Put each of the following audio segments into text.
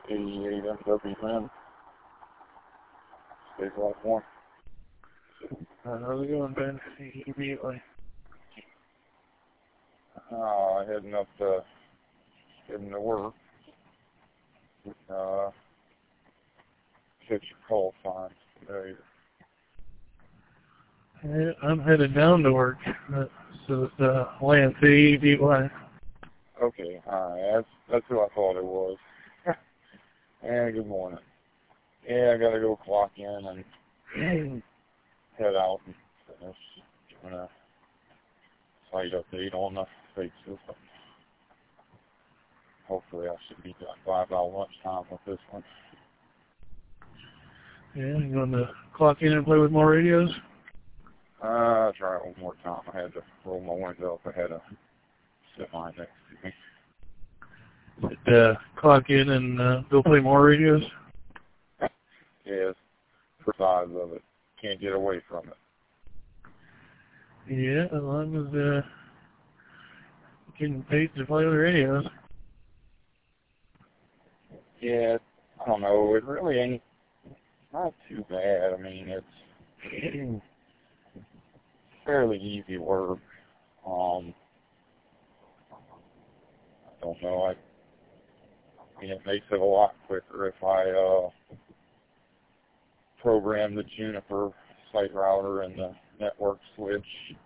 88 MWN. Stage Life 1. How's it going, Ben? Immediately. Heading to work. Check your call signs today. I'm headed down to work. So it's Lance AEDY. Okay, alright, that's who I thought it was. And good morning. Yeah, I gotta go clock in and head out and finish doing a site update on the fake system. Hopefully I should be done by about lunchtime with this one. Yeah, you going to clock in and play with more radios? I'll try it one more time. I had to roll my window up. I had a semi next to me. Clock in and go play more radios? Yes, the size of it. Can't get away from it. Yeah, as long as you getting paid to play with radios. Yeah, I don't know. It really ain't not too bad. I mean, it's fairly easy work. I don't know. I mean, it makes it a lot quicker if I program the Juniper site router and the network switch,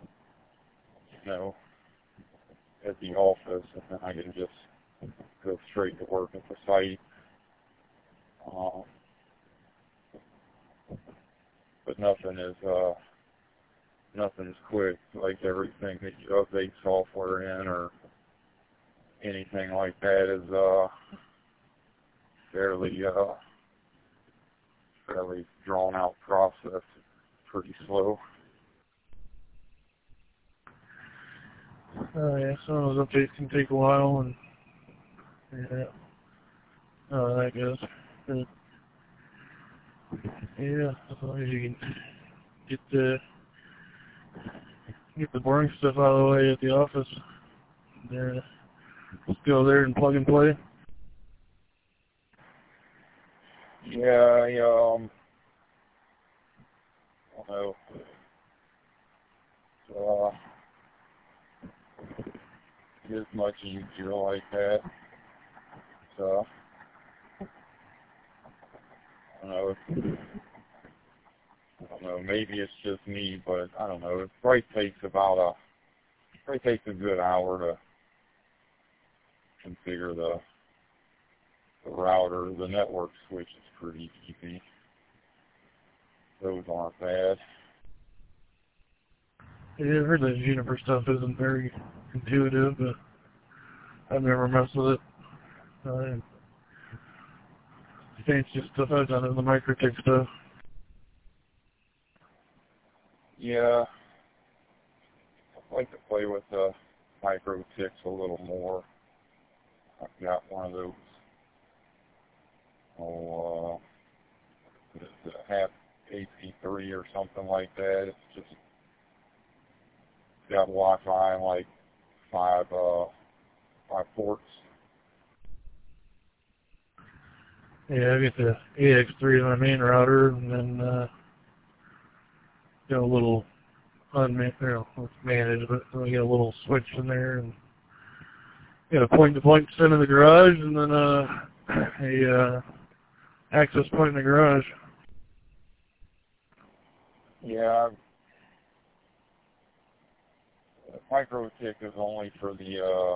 at the office, and then I can just go straight to work at the site. But nothing's quick, like everything that you update software in or anything like that is fairly drawn out process. Pretty slow. Yeah, some of those updates can take a while, and yeah, that goes. But, yeah, as long as you can get the boring stuff out of the way at the office, just go there and plug and play. Yeah, I don't know. It's much easier like that. So, I don't know, maybe it's just me, but I don't know. It probably takes a good hour to configure the router. The network switch is pretty easy. Those aren't bad. Yeah, I've heard that Juniper stuff isn't very intuitive, but I've never messed with it. Fancy stuff I've done is the MikroTik stuff. Yeah, I'd like to play with the MikroTiks a little more. I've got one of those, it's a half AC3 or something like that. It's just got Wi-Fi and like five ports. Yeah, I get the AX3 on my main router, and then got a little it's managed, but we got a little switch in there, and got a point-to-point send in the garage, and then a access point in the garage. Yeah, MikroTik is only for the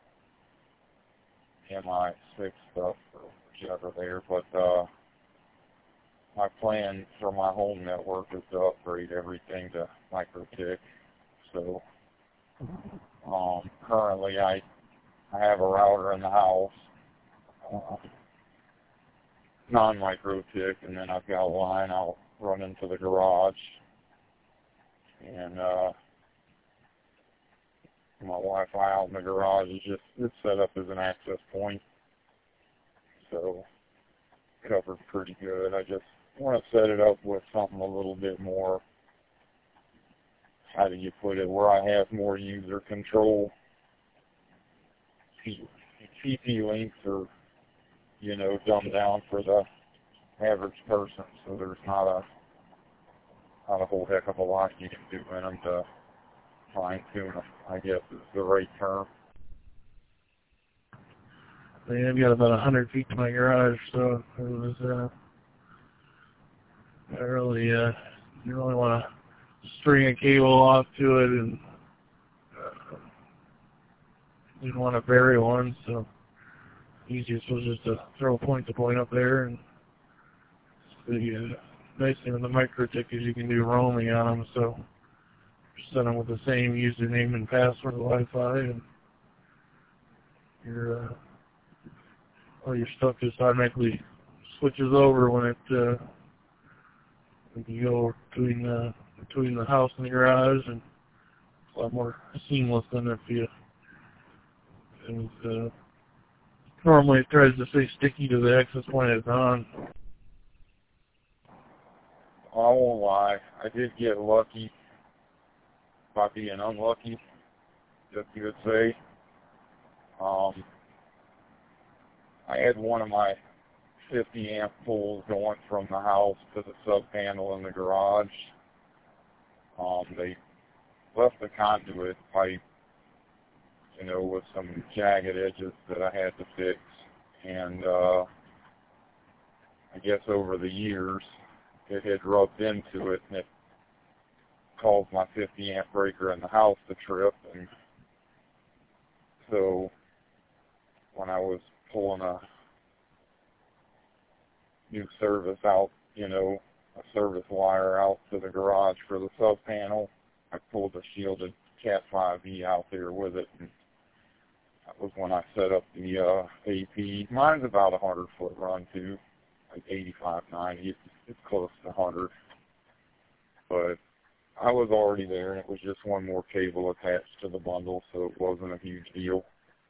MI6 stuff or whichever there, but my plan for my home network is to upgrade everything to MikroTik. So currently I have a router in the house, non-MikroTik, and then I've got a line I'll run into the garage, and my Wi-Fi out in the garage is it's set up as an access point, so covered pretty good. I just want to set it up with something a little bit more, how do you put it, where I have more user control. TP links are dumbed down for the average person. So there's not a whole heck of a lot you can do in them to fine tune them, I guess is the right term. Yeah, I've got about 100 feet to my garage, so it was, I really, you really want to string a cable off to it, and you don't want to bury one, so easiest was just to throw a point-to-point up there, and the nice thing with the MikroTik is you can do roaming on them, so set them with the same username and password Wi-Fi, and all your stuff just automatically switches over when you go between the house and the garage, and it's a lot more seamless than if you. Normally it tries to stay sticky to the access point it's on. I won't lie, I did get lucky by being unlucky, as you would say. I had one of my 50 amp poles going from the house to the sub panel in the garage. They left the conduit pipe, with some jagged edges that I had to fix, and I guess over the years it had rubbed into it, and it caused my 50 amp breaker in the house to trip. And so when I was pulling a new service out, a service wire out to the garage for the sub panel, I pulled a shielded Cat 5e out there with it, and that was when I set up the AP. Mine's about a 100-foot run too, like 85, 90. It's close to 100. But I was already there, and it was just one more cable attached to the bundle, so it wasn't a huge deal.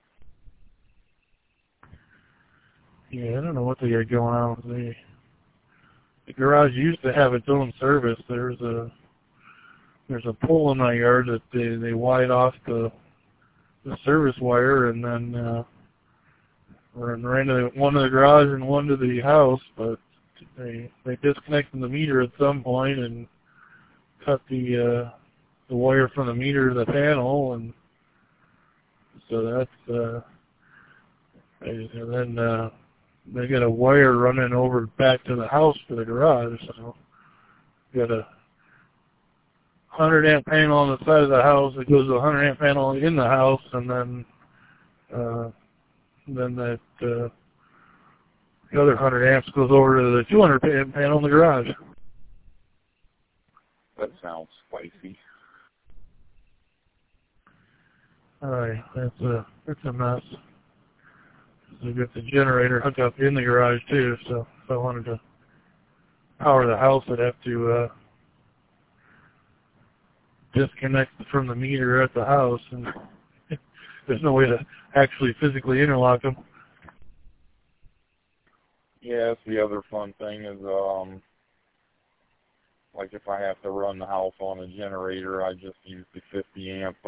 Yeah, I don't know what they got going on with the garage used to have its own service. There's a pole in my yard that they wide off the service wire, and then ran one to the garage and one to the house, but they disconnected the meter at some point and cut the wire from the meter to the panel, and so that's and then they got a wire running over back to the house for the garage. So got a 100 amp panel on the side of the house. It goes to a 100 amp panel in the house, and then that the other 100 amps goes over to the 200 amp panel in the garage. That sounds spicy. Alright, that's a mess. So we got the generator hooked up in the garage too, so if I wanted to power the house, I'd have to disconnect from the meter at the house, and there's no way to actually physically interlock them. Yeah, that's the other fun thing is, like if I have to run the house on a generator, I just use the 50 amp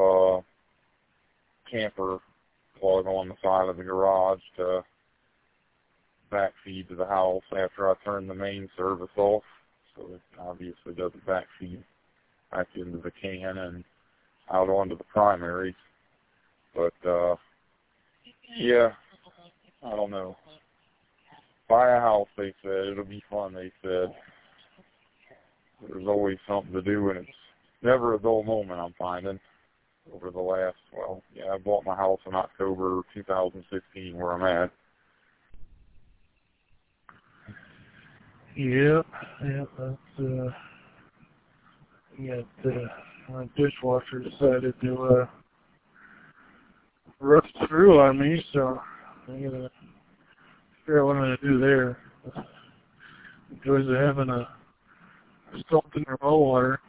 camper plug on the side of the garage to backfeed to the house after I turn the main service off. So it obviously doesn't backfeed back into the can and out onto the primaries. But, yeah, I don't know. Buy a house, they said. It'll be fun, they said. There's always something to do, and it's never a dull moment, I'm finding. Over the last, I bought my house in October 2016 where I'm at. Yeah, that's, my dishwasher decided to, rust through on me, so I gotta figure out what I'm gonna do there. The joys of having a salt in your well water.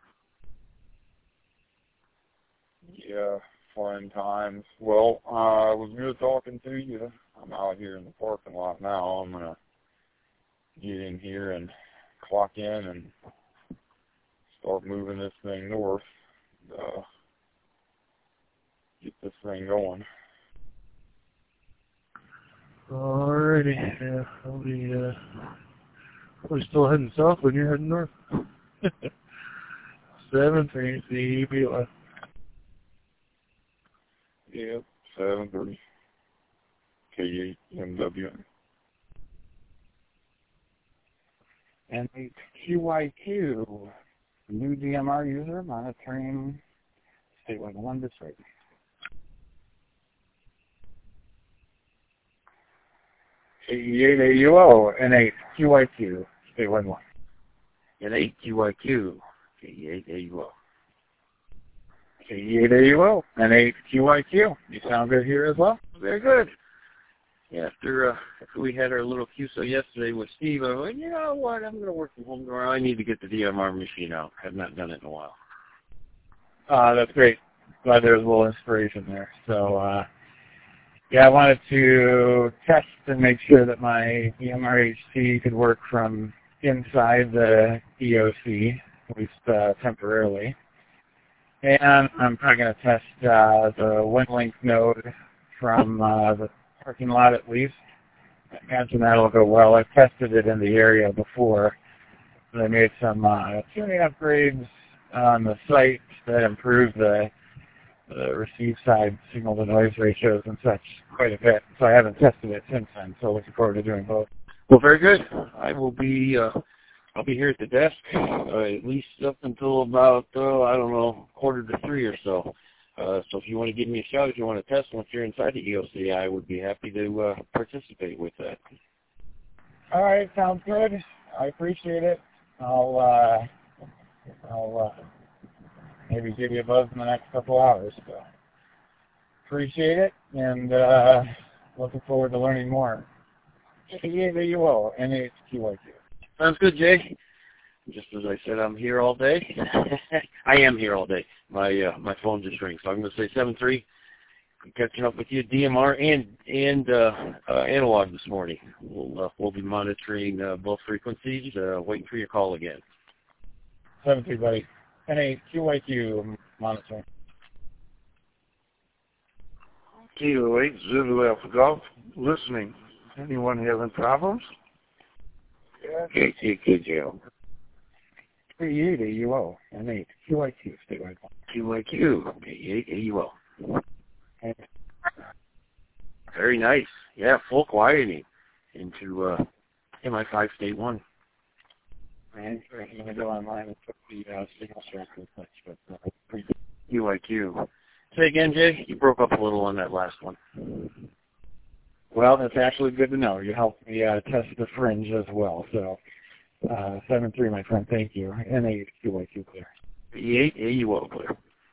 Yeah, fun times. Well, it was good talking to you. I'm out here in the parking lot now. I'm going to get in here and clock in and start moving this thing north. Get this thing going. Alrighty, yeah, I'll be still heading south when you're heading north. 7-3, CBY. Yep, 7:30. K8MW. NHQIQ, new DMR user monitoring statewide 1 district. KE8AUO, NHQIQ, statewide 1. NHQIQ, K8AUO. KE8AUO, NHQIQ. You sound good here as well? Very good. Yeah, after we had our little QSO yesterday with Steve, I went, you know what, I'm going to work from home tomorrow. I need to get the DMR machine out. Have not done it in a while. That's great. Glad there was a little inspiration there. So, yeah, I wanted to test and make sure that my DMR-HC could work from inside the EOC, at least temporarily. And I'm probably going to test the WinLink node from the parking lot at least. I imagine that'll go well. I've tested it in the area before. They made some tuning upgrades on the site that improved the receive side signal-to-noise ratios and such quite a bit. So I haven't tested it since then, so looking forward to doing both. Well, very good. I will be, I'll be here at the desk at least up until about, I don't know, 2:45 or so. So if you want to give me a shout, if you want to test once you're inside the EOC, I would be happy to participate with that. All right, sounds good. I appreciate it. I'll maybe give you a buzz in the next couple hours. So appreciate it, and looking forward to learning more. Yeah, there you will. NHQIQ. Sounds good, Jay. Just as I said, I'm here all day. I am here all day. My phone just rings, so I'm going to say 7-3. I'm catching up with you, DMR and analog this morning. We'll be monitoring both frequencies. Waiting for your call again. 7-3, buddy. NHQIQ monitoring. Kilo 8, Zulu Alpha Golf, listening. Anyone having problems? KTKJO. KE8AUO, NHQIQ, statewide. QIQ, K8AUO. Very nice. Yeah, full quieting into MI5 State 1. I'm going to go online and put the signal strength and such, but pretty good. QIQ. Say again, Jay? You broke up a little on that last one. Well, that's actually good to know. You helped me test the fringe as well. So 7-3, my friend. Thank you. NHQIQ clear. KE8AUO clear.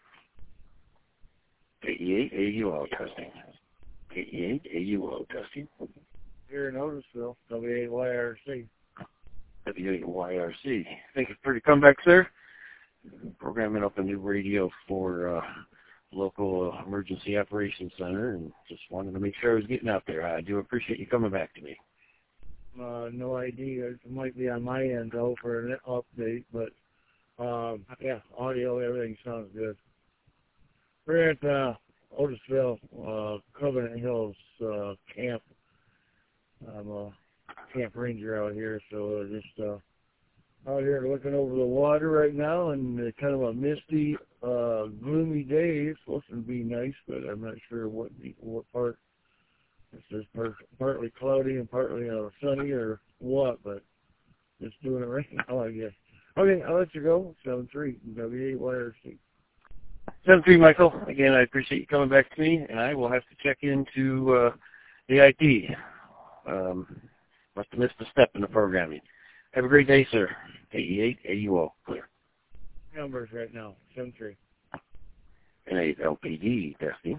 KE8AUO testing. KE8AUO testing. Here in Otisville, W8YRC. W8YRC. Thank you for the comeback, sir. Programming up a new radio for local emergency operations center, and just wanted to make sure I was getting out there. I do appreciate you coming back to me. No idea. It might be on my end, though, for an update, but yeah, audio, everything sounds good. We're at Otisville, Covenant Hills camp. I'm a camp ranger out here, so just out here looking over the water right now, and kind of a misty, gloomy day. It's supposed to be nice, but I'm not sure what part. It's just partly cloudy and partly sunny or what, but just doing it right now, I guess. Okay, I'll let you go. 7-3, W8YRC. 7-3, Michael. Again, I appreciate you coming back to me, and I will have to check into the IT. Must have missed a step in the programming. Have a great day, sir. KE8AUO, clear. Numbers right now, 7-3. N8 LPD testing.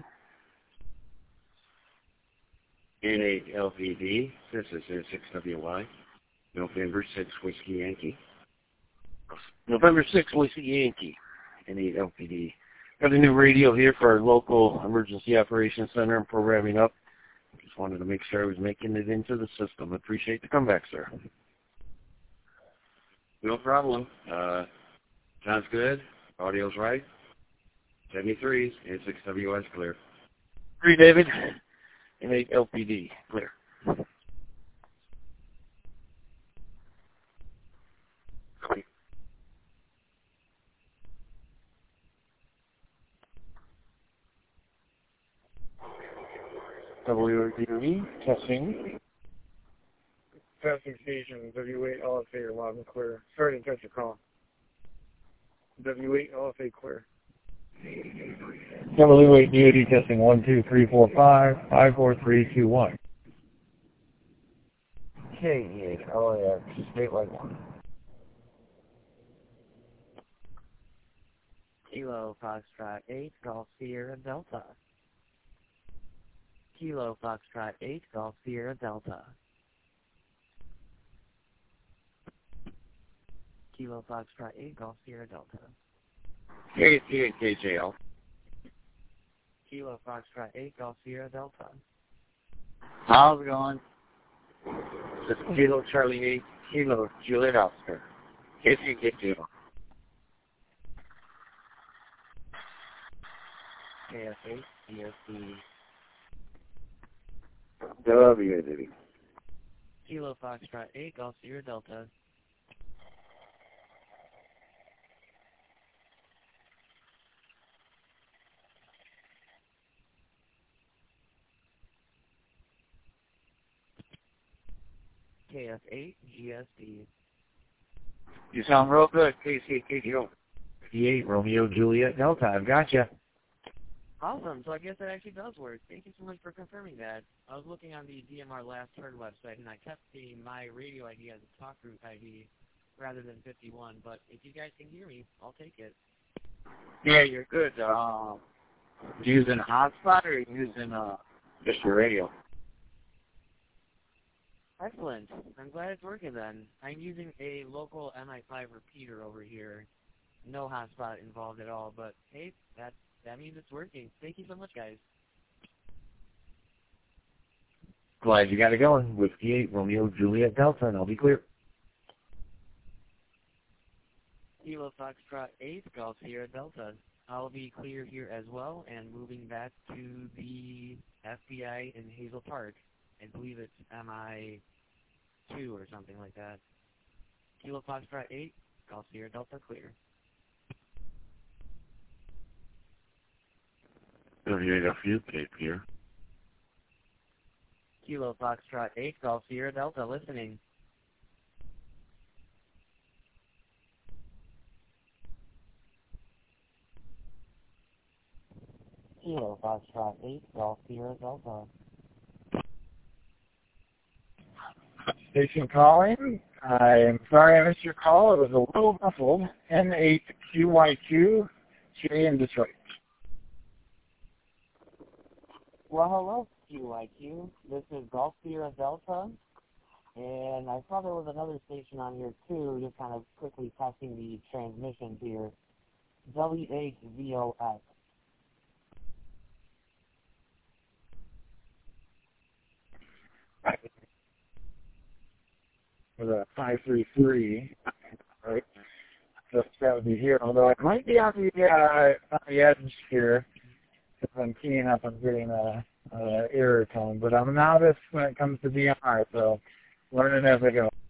N8 LPD, this is 6WY. November 6 Whiskey Yankee. November 6 Whiskey Yankee. N8 LPD. Got a new radio here for our local emergency operations center and programming up. Just wanted to make sure I was making it into the system. Appreciate the comeback, sir. No problem. Sounds good. Audio's right. 73s and 6WS clear. 3, David. N8 LPD clear. WDE, testing. Testing station, W8 LFA, you're loud and clear. Sorry to catch your call. W8 LFA clear. W8 DoD testing 1, 2, 3, 4, 5, 5, 4, 3, 2, 1. K8 LAX, statewide 1. Kilo Foxtrot 8, Golf Sierra Delta. Kilo Foxtrot 8, Golf Sierra Delta. Kilo Foxtrot 8, Golf Sierra Delta. KC8 KJL. Kilo Foxtrot 8, Golf Sierra Delta. How's it going? This is Kilo Charlie 8, Kilo Juliet Oscar. KC8 KJL. KF8, DSC. WDE. Kilo Foxtrot 8, Golf Sierra Delta. KF8, GSD. You sound real good, KC8 KJL. 58 Romeo Juliet Delta, I've got you. Awesome. So I guess that actually does work. Thank you so much for confirming that. I was looking on the DMR Last Heard website, and I kept the My Radio ID as a talk group ID rather than 51. But if you guys can hear me, I'll take it. Yeah, you're good. Using a hotspot or using just your radio? Excellent. I'm glad it's working then. I'm using a local MI5 repeater over here. No hotspot involved at all, but hey, that means it's working. Thank you so much, guys. Glad you got it going. Whiskey 8 Romeo Juliet Delta, and I'll be clear. Kilo Foxtrot 8, Golf Sierra Delta. I'll be clear here as well, and moving back to the FBI in Hazel Park. I believe it's MI2 or something like that. Kilo Foxtrot 8, Golf Sierra Delta, clear. WAFU tape here. Kilo Foxtrot 8, Golf Sierra Delta, listening. Kilo Foxtrot 8, Golf Sierra Delta. Station calling. I am sorry I missed your call. It was a little muffled. N8QYQ, J in Detroit. Well, hello, QIQ. This is Golf Sierra Delta, and I saw there was another station on here, too, just kind of quickly testing the transmissions here. W8VOX. With a 533, right? Just that would be here, although it might be on the edge here, if I'm keying up, I'm getting a error tone. But I'm a novice when it comes to DMR, so learning as I go.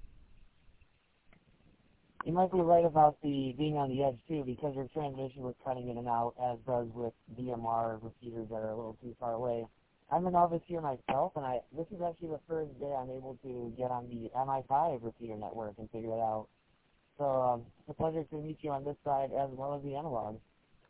You might be right about the being on the edge, too, because your transmission was cutting in and out, as does with DMR repeaters that are a little too far away. I'm a novice here myself, and this is actually the first day I'm able to get on the MI5 repeater network and figure it out. So it's a pleasure to meet you on this side as well as the analog.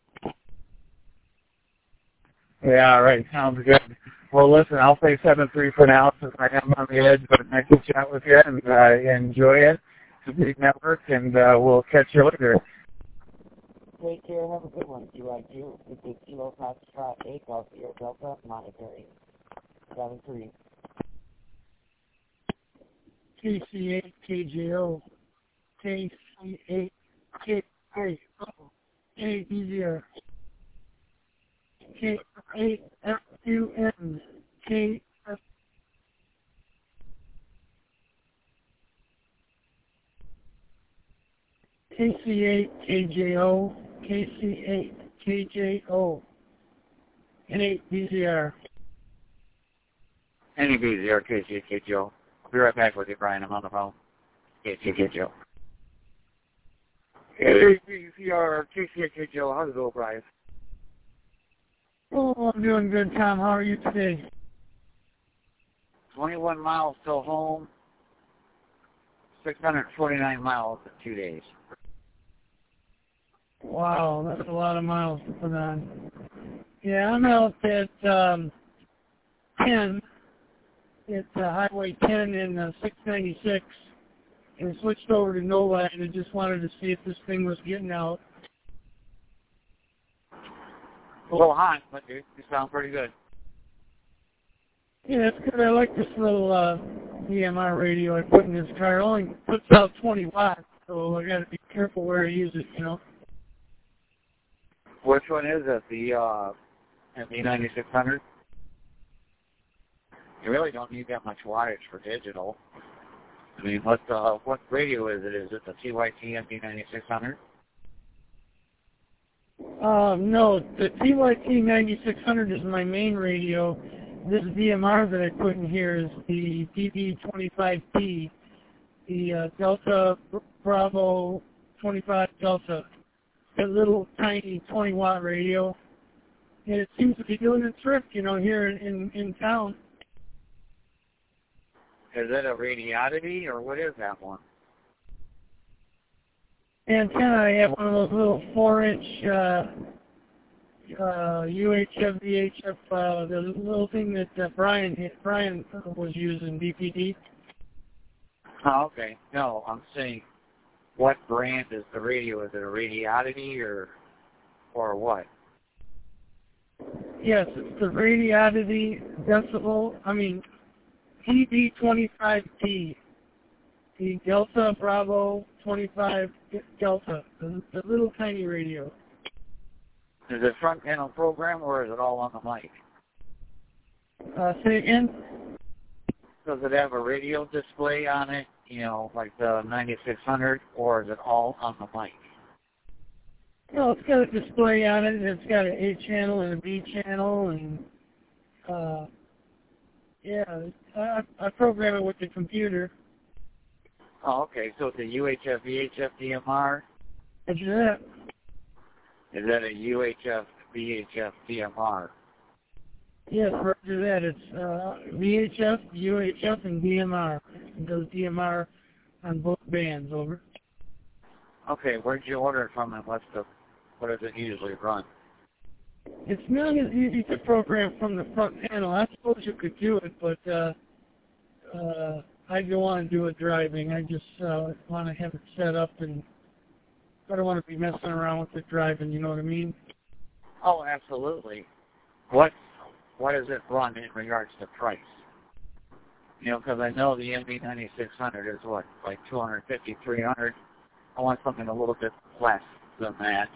Yeah, all right. Sounds good. Well, listen, I'll say 7-3 for now since I am on the edge, but nice to chat with you and enjoy it. It's a big network, and we'll catch you later. Take care. Have a good one, QIQ. This is Kilo Foxtrot 8, Golf Sierra Delta, monitoring. 7-3. KC8 KJO. KC8 KJO. A easier. K8 FUN. KF. KC8 KJO. KC8 KJO. N8 BZR. Any BZR, KC8 KJO. I'll be right back with you, Brian. I'm on the phone. KC8 KJO. Hey, BZR, KC8 KJO. How's it go, Brian? Oh, I'm doing good, Tom. How are you today? 21 miles till home, 649 miles in 2 days. Wow, that's a lot of miles to put on. Yeah, I'm out at 10. It's Highway 10 in 696. And switched over to NOLA, and I just wanted to see if this thing was getting out. A little hot, but you sound pretty good. Yeah, it's good. I like this little DMR radio I put in this car. It only puts out 20 watts, so I got to be careful where I use it, you know. Which one is it? The MB9600? You really don't need that much wattage for digital. I mean, what radio is it? Is it the TYT MB9600? No, the TYT 9600 is my main radio. This DMR that I put in here is the DB25T, the Delta Bravo 25 Delta. A little tiny 20-watt radio. And it seems to be doing its trick, you know, here in town. Is it a Radiodity, or what is that one? Antenna, I have one of those little 4-inch UHF, VHF, the little thing that Brian was using, DPD. Oh, okay. No, I'm saying, what brand is the radio? Is it a Radiodity or what? Yes, it's the Radiodity DB25T, the Delta Bravo 25 Delta, the little tiny radio. Is it front panel program, or is it all on the mic? Say again? Does it have a radio display on it, you know, like the 9600, or is it all on the mic? No, it's got a display on it, and it's got an A channel and a B channel, and yeah, I program it with the computer. Oh, okay. So it's a UHF, VHF, DMR? Roger that. Is that a UHF, VHF, DMR? Yes, roger that. It's VHF, UHF, and DMR. It does DMR on both bands, over. Okay, where'd you order it from, and what does it usually run? It's not as easy to program from the front panel. I suppose you could do it, but I don't want to do it driving. I just want to have it set up, and I don't want to be messing around with it driving, you know what I mean? Oh, absolutely. What does it run in regards to price? You know, because I know the MB9600 is what, like $250, $300. I want something a little bit less than that.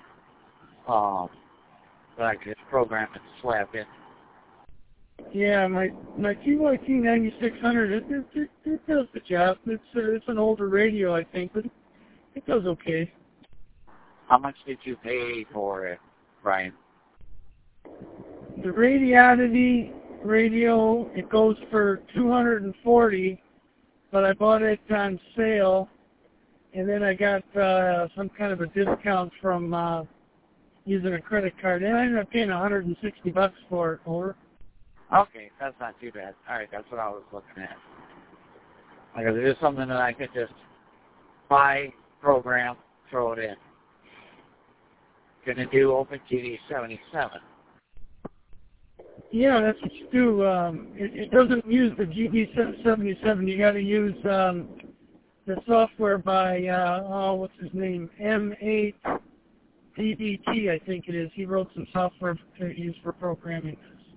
That I could just program and slap in. Yeah, my TYT 9600, it does the job. It's an older radio, I think, but it does okay. How much did you pay for it, Brian? The Radiodity radio, it goes for $240, but I bought it on sale, and then I got some kind of a discount from using a credit card, and I ended up paying $160 for it, over. Okay, that's not too bad. All right, that's what I was looking at. Like, is it something that I could just buy, program, throw it in? Can it do OpenTV 77? Yeah, that's what you do. It doesn't use the GB77. You got to use the software by what's his name? M8 DBT, I think it is. He wrote some software to use for programming.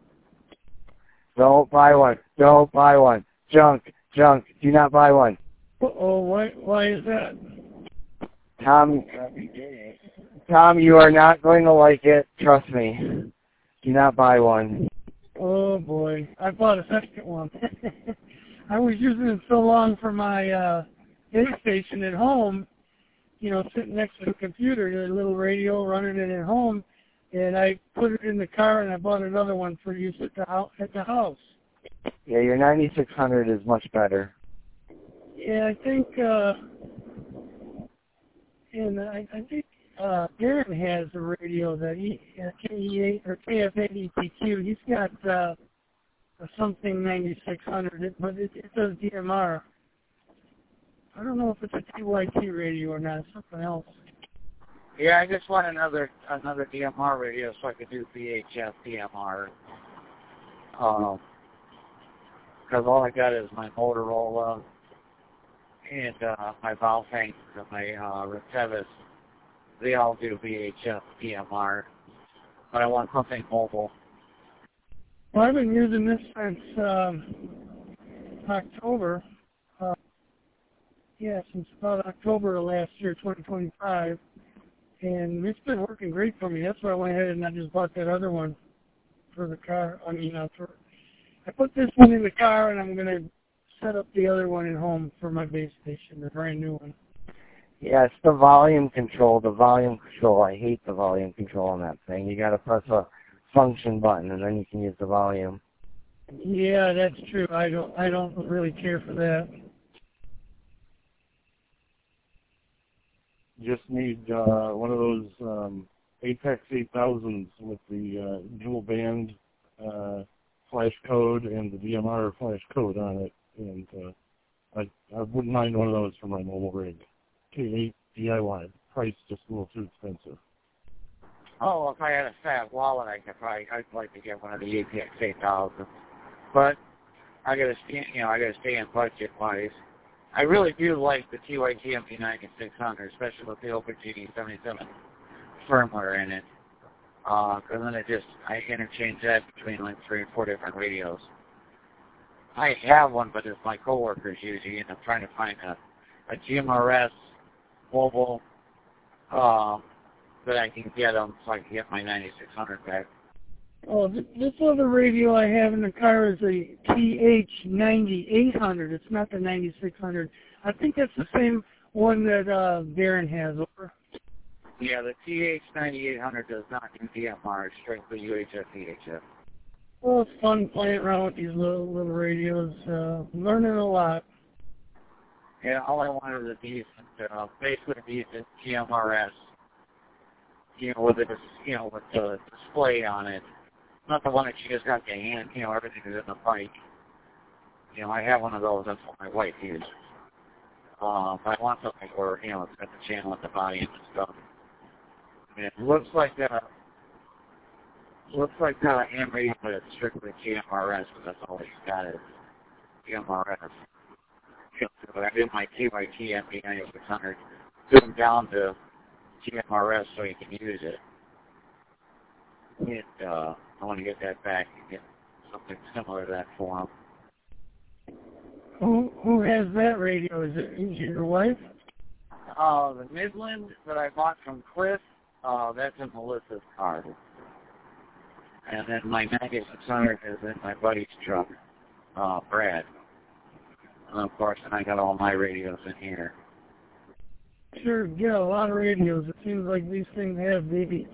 Don't buy one. Don't buy one. Junk. Junk. Do not buy one. Oh, why is that? Tom, you are not going to like it. Trust me. Do not buy one. Oh, boy. I bought a second one. I was using it so long for my base station at home, you know, sitting next to the computer, a little radio, running it at home, and I put it in the car, and I bought another one for use at the house. Yeah, your 9600 is much better. Yeah, I think, Darren has a radio that KE8 or KF8 EPQ. He's got something 9600, but it does DMR. I don't know if it's a TYT radio or not. It's something else. Yeah, I just want another DMR radio so I could do VHF DMR. Because all I got is my Motorola and my Valfang and my Retevis. They all do VHF DMR, but I want something mobile. Well, I've been using this since October. Since about October of last year, 2025. And it's been working great for me. That's why I went ahead and I just bought that other one for the car. I put this one in the car, and I'm going to set up the other one at home for my base station, the brand new one. Yeah, it's the volume control. I hate the volume control on that thing. You got to press a function button, and then you can use the volume. Yeah, that's true. I don't really care for that. Just need one of those Apex 8000s with the dual band flash code and the DMR flash code on it, and I wouldn't mind one of those for my mobile rig. K8 DIY. Price just a little too expensive. Oh, well, if I had a fat wallet, I'd like to get one of the Apex 8000. But I gotta stay in budget wise. I really do like the TYT MP9600, especially with the OpenGD77 firmware in it. Because then I interchange that between like 3 or 4 different radios. I have one, but it's my coworkers using it. I'm trying to find a GMRS mobile that I can get them so I can get my 9600 back. Oh, this other radio I have in the car is a TH9800. It's not the 9600. I think that's the same one that Darren has, over. Yeah, the TH9800 does not do DMR. It's strictly UHF, VHF. Well, it's fun playing around with these little radios, learning a lot. Yeah, all I wanted was a decent, basically a decent GMRS, with the display on it. Not the one that you just got the hand, everything is in the bike. I have one of those. That's what my wife uses. But I want something where, it's got the channel at the body and stuff. And it looks like a ham radio, but it's strictly GMRS, but that's all it's got is GMRS. But I did my TYT MP9600, put them down to GMRS so you can use it. I want to get that back and get something similar to that for them. Who has that radio? Is it your wife? The Midland that I bought from Cliff, that's in Melissa's car. And then my 9600 is in my buddy's truck, Brad. And of course, I got all my radios in here. Sure, get a lot of radios. It seems like these things have babies.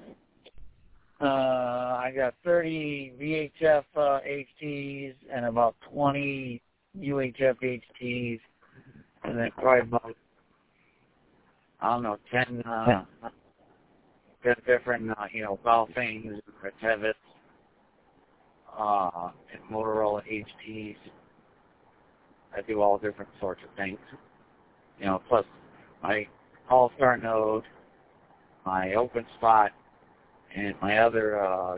I got 30 VHF HTs and about 20 UHF HTs, and then probably about, 10 different, Valfings, Retevis, and Motorola HTs. I do all different sorts of things. Plus my All-Star node, my open spot, and my other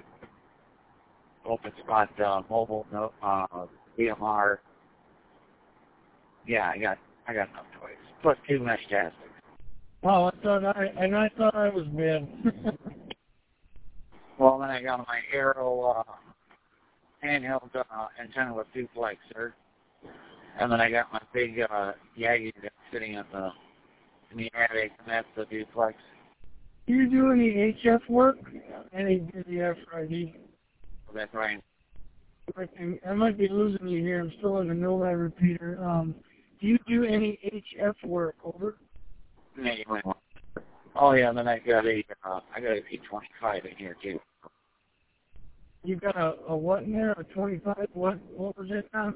open spot mobile DMR. Yeah, I got enough toys. Plus 2 mesh jazzers. Wow, I thought I was bad. Well, then I got my Arrow handheld antenna with duplexer, and then I got my big Yagi that's sitting in the attic, and that's the duplex. Do you do any HF work? Any FRD? That's right. I might be losing you here. I'm still in the Novi repeater. Do you do any HF work? Over. Yeah, you might want. Oh yeah, and then I got a P25 in here too. You got a what in there? A 25? What was it now?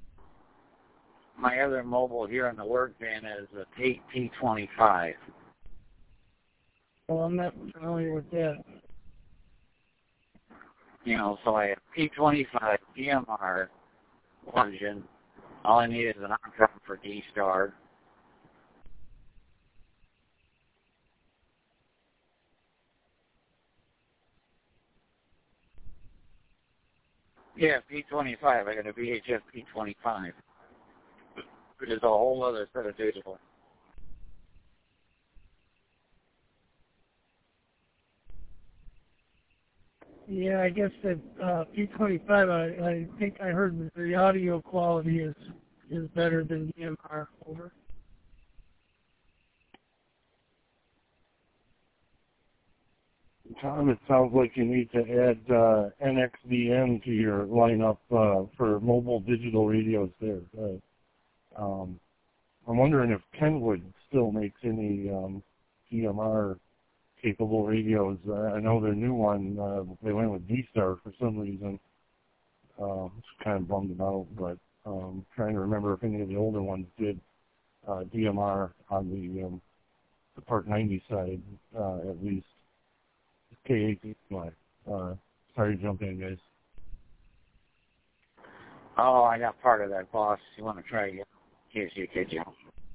My other mobile here on the work van is a P25. Well, I'm not familiar with that. You know, so I have P25 DMR version. All I need is an on-ramp for D-Star. Yeah, P25. I got a VHF P25. Which is a whole other set of digital. Yeah, I guess that P25, I think I heard that the audio quality is better than DMR. Over. Tom, it sounds like you need to add NXDN to your lineup for mobile digital radios there. I'm wondering if Kenwood still makes any DMR capable radios. I know their new one, they went with D-Star for some reason. It's kind of bummed them out, but trying to remember if any of the older ones did DMR on the Part 90 side, at least. K8. Sorry to jump in, guys. Oh, I got part of that, boss. You want to try again? Here's your kid, Joe.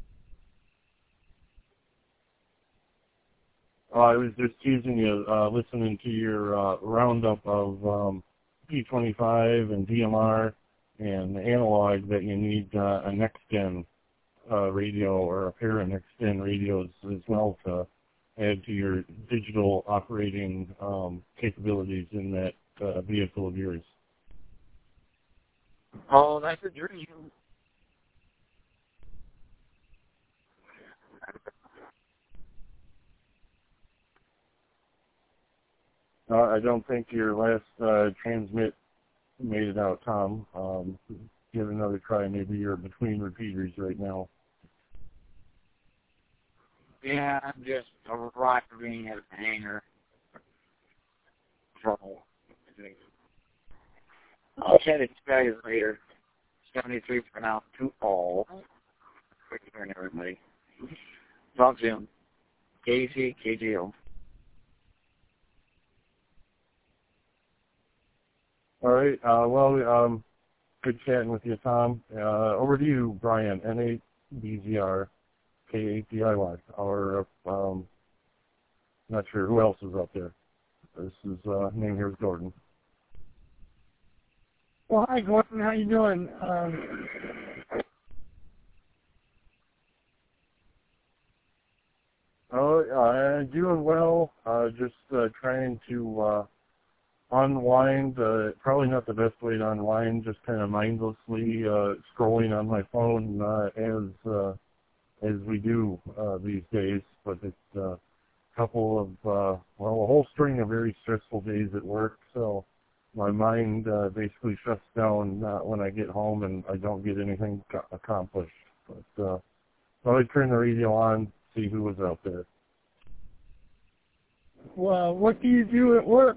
I was just teasing you, listening to your roundup of P25 and DMR and analog, that you need a next-gen radio or a pair of next-gen radios as well to add to your digital operating capabilities in that vehicle of yours. Oh, that's a dream. I don't think your last transmit made it out, Tom. Give it another try. Maybe you're between repeaters right now. Yeah, I'm just arriving at the hangar. I'll chat it to you guys later. 73 for now. 2-all. Quick turn, everybody. Talk soon. KC, KGO. All right. Well, good chatting with you, Tom. Over to you, Brian. N8BZR K8DIY. Or not sure who else is up there. This is name here is Gordon. Well, hi, Gordon. How you doing? Doing well. Just trying to unwind. Probably not the best way to unwind. Just kind of mindlessly scrolling on my phone as we do these days. But it's a couple of a whole string of very stressful days at work. So my mind basically shuts down when I get home and I don't get anything accomplished. But so I turned the radio on, see who was out there. Well, what do you do at work?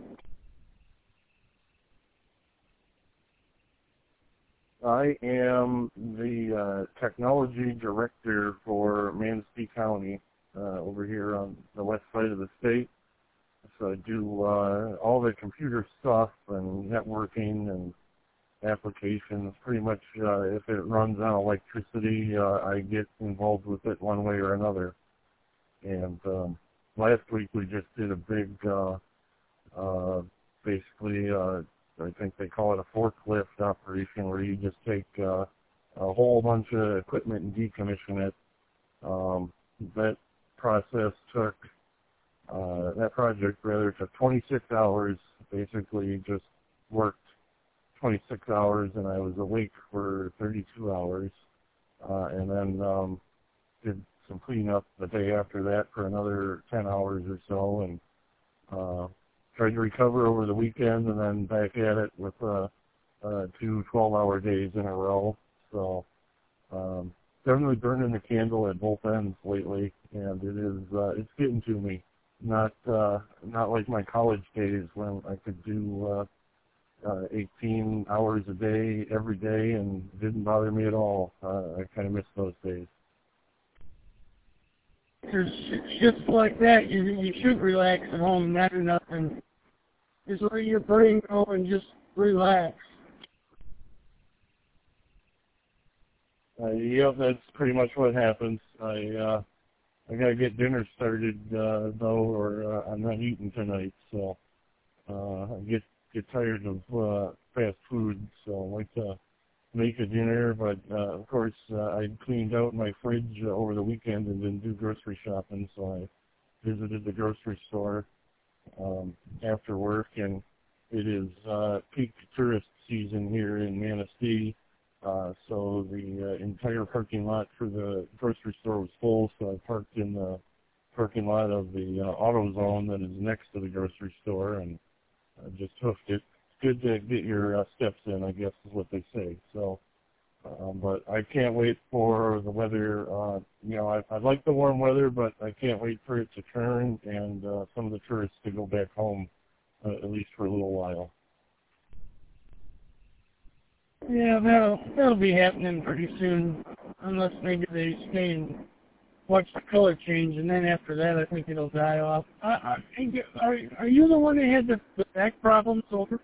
I am the technology director for Manistee County over here on the west side of the state. So I do all the computer stuff and networking and applications. Pretty much if it runs on electricity, I get involved with it one way or another. And last week we just did a big, basically, I think they call it a forklift operation, where you just take a whole bunch of equipment and decommission it. That project took 26 hours. Basically just worked 26 hours and I was awake for 32 hours. And then did some cleanup the day after that for another 10 hours or so, and tried to recover over the weekend, and then back at it with 2 12-hour days in a row. So definitely burning the candle at both ends lately, and it is it's getting to me. Not like my college days when I could do 18 hours a day every day and it didn't bother me at all. I kind of miss those days. There's shifts like that. You should relax at home, not do nothing. Just let your brain go and just relax. Yep, that's pretty much what happens. I gotta get dinner started though, or I'm not eating tonight. So I get tired of fast food, so I like to make a dinner. But of course, I cleaned out my fridge over the weekend and didn't do grocery shopping, so I visited the grocery store after work, and it is peak tourist season here in Manistee. So the entire parking lot for the grocery store was full, so I parked in the parking lot of the AutoZone that is next to the grocery store and just hoofed it. It's good to get your steps in, I guess is what they say. So, but I can't wait for the weather. I like the warm weather, but I can't wait for it to turn and some of the tourists to go back home, at least for a little while. Yeah, that'll be happening pretty soon, unless maybe they stay and watch the color change, and then after that, I think it'll die off. Are you the one that had the back problems over?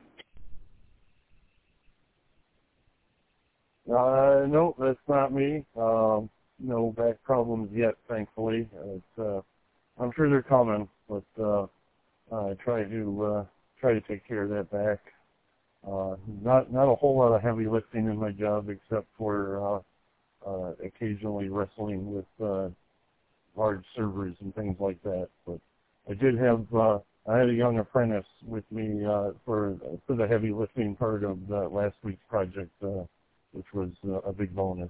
No, that's not me. No back problems yet, thankfully. I'm sure they're coming, but I try to take care of that back. Not a whole lot of heavy lifting in my job, except for occasionally wrestling with large servers and things like that. But I did have I had a young apprentice with me for the heavy lifting part of last week's project, which was a big bonus.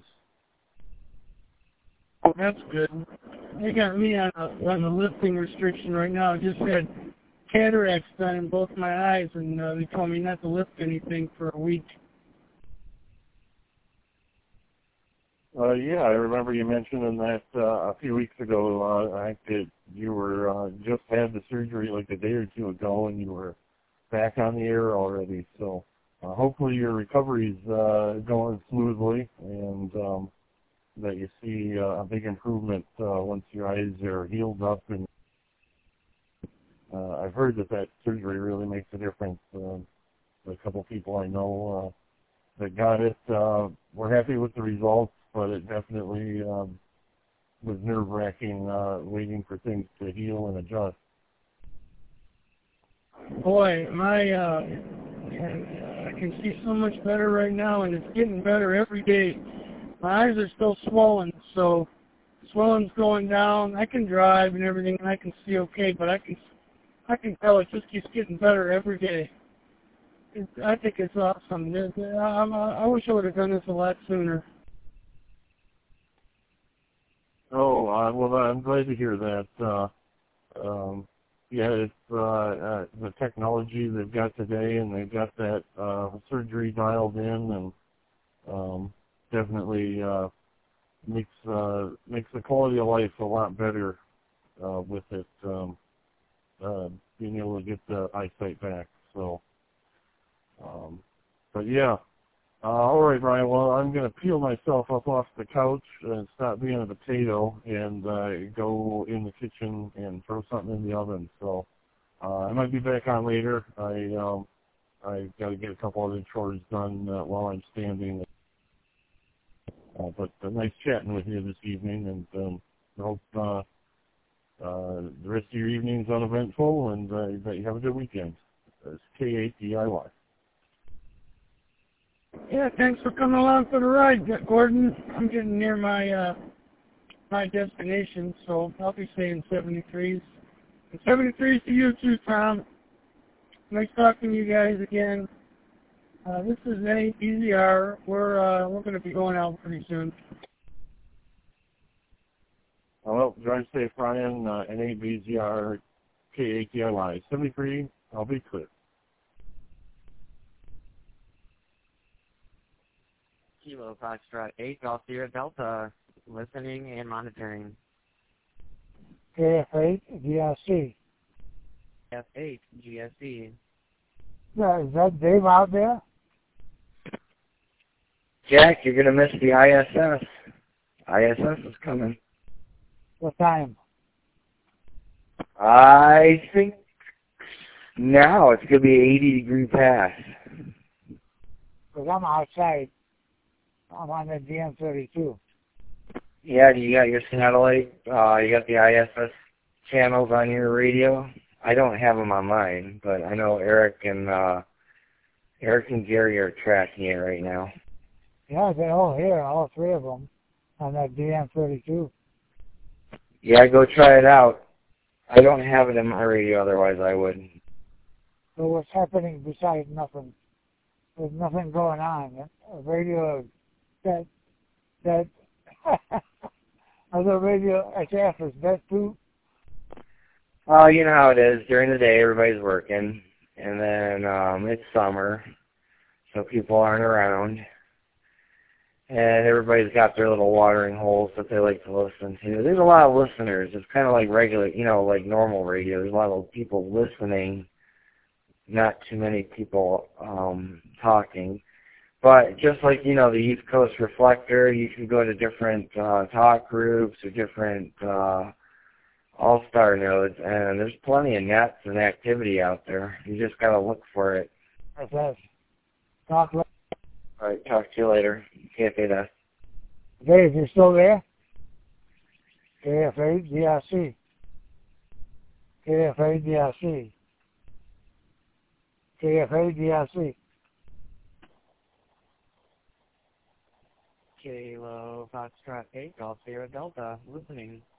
That's good. They got me on the lifting restriction right now. I just had cataracts done in both my eyes, and they told me not to lift anything for a week. Yeah, I remember you mentioning that a few weeks ago. I think you were just had the surgery like a day or two ago, and you were back on the air already. So hopefully your recovery's going smoothly, and that you see a big improvement once your eyes are healed up. And I've heard that surgery really makes a difference. A couple people I know that got it were happy with the results, but it definitely was nerve-wracking waiting for things to heal and adjust. Boy, I can see so much better right now, and it's getting better every day. My eyes are still swollen, so swelling's going down. I can drive and everything, and I can see okay, but I can tell it just keeps getting better every day. I think it's awesome. I wish I would have done this a lot sooner. Oh, well, I'm glad to hear that. Yeah, it's the technology they've got today, and they've got that surgery dialed in, and definitely makes the quality of life a lot better with it, being able to get the eyesight back. So, but yeah. All right, Brian. Well, I'm going to peel myself up off the couch and stop being a potato and go in the kitchen and throw something in the oven. So I might be back on later. I got to get a couple other chores done while I'm standing. But nice chatting with you this evening, and I hope the rest of your evening's uneventful, and that you have a good weekend. It's K8DIY. Yeah, thanks for coming along for the ride, Gordon. I'm getting near my my destination, so I'll be saying 73s. And 73s to you too, Tom. Nice talking to you guys again. This is NABZR. We're going to be going out pretty soon. Well, drive safe, Brian. NABZR, K8DIY. 73, I'll be clear. Kilo Foxtrot 8, Golf Sierra Delta, listening and monitoring. KF8, GSC. F8, GSC. Yeah, is that Dave out there? Jack, you're going to miss the ISS. ISS is coming. What time? I think Now it's going to be 80-degree pass. Because I'm outside. I'm on the DM32. Yeah, you got your satellite, you got the ISS channels on your radio. I don't have them on mine, but I know Eric and Gary are tracking it right now. Yeah, they're all here, all three of them, on that DM32. Yeah, go try it out. I don't have it in my radio, otherwise I would. So what's happening besides nothing? There's nothing going on. Radio, that other radio HF is dead too. You know how it is. During the day, everybody's working, and then it's summer, so people aren't around, and everybody's got their little watering holes that they like to listen to. There's a lot of listeners. It's kind of like regular, like normal radio. There's a lot of people listening, not too many people talking. But just like, the East Coast Reflector, you can go to different talk groups or different all-star nodes, and there's plenty of nets and activity out there. You just got to look for it. Okay. Talk later. All right, talk to you later. KFA. Dave, you still there? KFA DRC. KFA DRC. KFA DRC. Kilo Foxtrot 8, Golf Sierra Delta, listening.